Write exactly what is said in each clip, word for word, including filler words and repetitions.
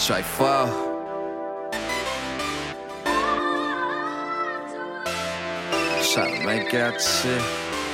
Straight four. Try to make out the shit.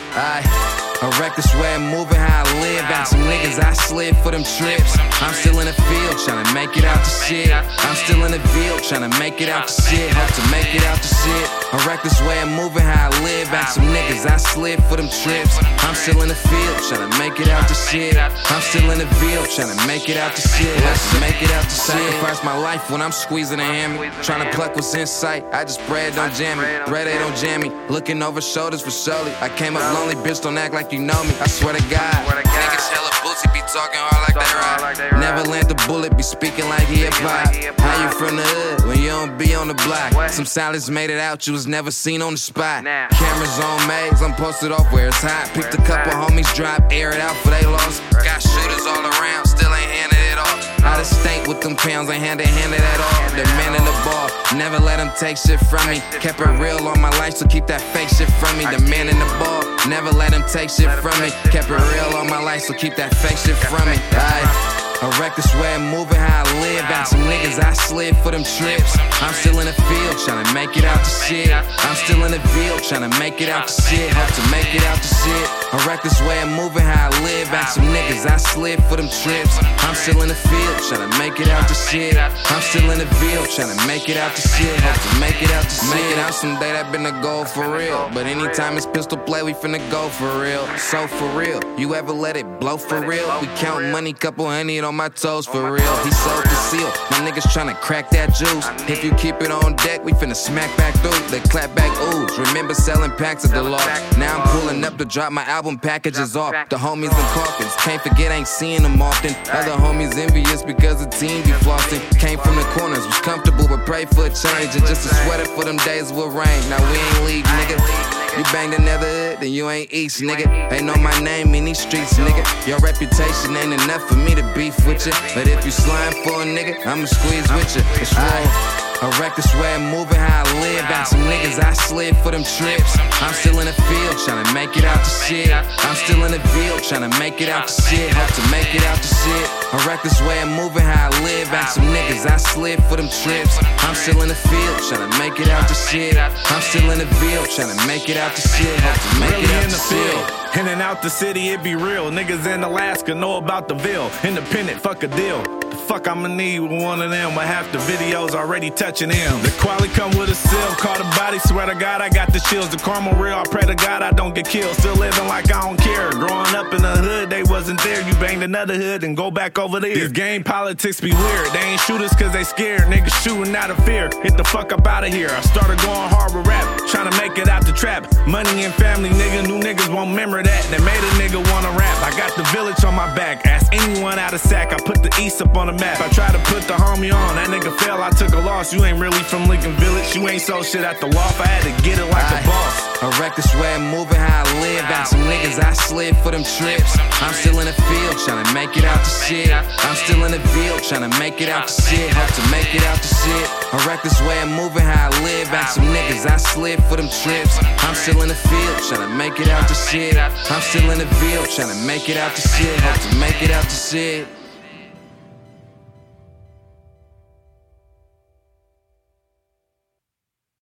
Aight. A reckless way of moving, how I live. Out some niggas I slid for them trips. I'm still in the field, tryna make it out the shit. I'm still in the field, tryna make it out the shit. Hope to make it out the shit. A reckless way of moving, how I live. Out some niggas I slid for them trips. I'm still in the field, tryna make it out the shit. I'm still in the field, tryna make it out the shit. Let's make it out the shit. Sacrifice my life when I'm squeezing a hammy. Tryna pluck what's in sight. I just pray it don't jam me. Pray they don't jam me. Looking over shoulders for surely. I came up lonely, bitch, don't act like you know me. I swear to God, niggas hella bootsy, be talking hard like they ride. Never land the bullet, be speaking like he a pop. How you from the hood when you don't be on the block? Some salads made it out, you was never seen on the spot. Cameras on maze, I'm posted off where it's hot. Picked a couple homies, drop, air it out for they loss. Got shooters all around, still ain't handed it off. Out of state with them pounds, ain't handed handed at all. The man in the ball, never let him take shit from me. Kept it real all my life, so keep that fake shit from me. The man in the ball, never let him take shit from me. Kept it real all my life, so keep that fake shit from me. Aye. A reckless way of moving, how I live. Out some niggas I slid for them trips. I'm still in the field, tryna make it out the shit. I'm still in the field, tryna make it out the shit. Hope to make it out the shit. A reckless way of moving, how I live. Out some niggas I slid for them trips. I'm still in the field, tryna make it out the shit. I'm still in the field, tryna make it out the shit. Hope to make it out the shit. Make it out someday, that been a goal for real. But anytime it's pistol play, we finna go for real. So for real, you ever let it blow for real? We count money, couple honey on my toes for real. He sold the seal, my niggas tryna crack that juice. If you keep it on deck, we finna smack back through. They clap back oohs, remember selling packs at the loft. Now I'm pulling up to drop my album packages off. The homies in Calkins, can't forget ain't seeing them often. Other homies envious because the team be flossing. Came from the corners, was comfortable but pray for a change. And just a sweater for them days with rain. Now we ain't league, nigga. You banged another hood, then you ain't East, nigga. Ain't know my name in these streets, nigga. Your reputation ain't enough for me to beef with you. But if you slime for a nigga, I'ma squeeze with you. It's raw. A reckless way of moving, how I live. Out some niggas I slid for them trips. I'm still in the field, tryna make it out the shit. I'm still in the field, tryna make it out the shit. Hope to make it out the shit. A reckless way of moving, how I live. Out some niggas I slid for them trips. I'm still in the field, tryna make it out the shit. I'm still in the field, tryna make it out the shit. Hope to make it out the shit. In and out the city, it be real. Niggas in Alaska know about the Ville. Independent, fuck a deal. The fuck I'ma need with one of them, but half the videos already touching him. The quality come with a seal, caught a body, swear to God I got the chills. The karma real, I pray to God I don't get killed. Still living like I don't care. Growing up in the hood, they wasn't there. You banged another hood and go back over there. These game politics be weird. They ain't shooters cause they scared. Niggas shooting out of fear. Get the fuck up out of here. I started going hard with rap, trying to make it out the trap. Money and family, nigga, new niggas won't remember that. That made a nigga wanna rap. I got the village on my back. Ask anyone out of sack. I put the east up on the map. I tried to put the homie on. That nigga fell, I took a loss. You ain't really from Lincoln Village. You ain't sold shit at the loft. I had to get it like Aye. a boss. A reckless way of moving, how I live. Out some niggas I slid for them trips. I'm still in the field, tryna make it out the shit. I'm still in the field, tryna make it out the shit. Hope to make it out the shit. A reckless way of moving, how I live. Out some niggas I slid for them trips. I'm still in the field, tryna make it out the shit. I'm still in the field, tryna make it out the shit. Hope to make it out the shit.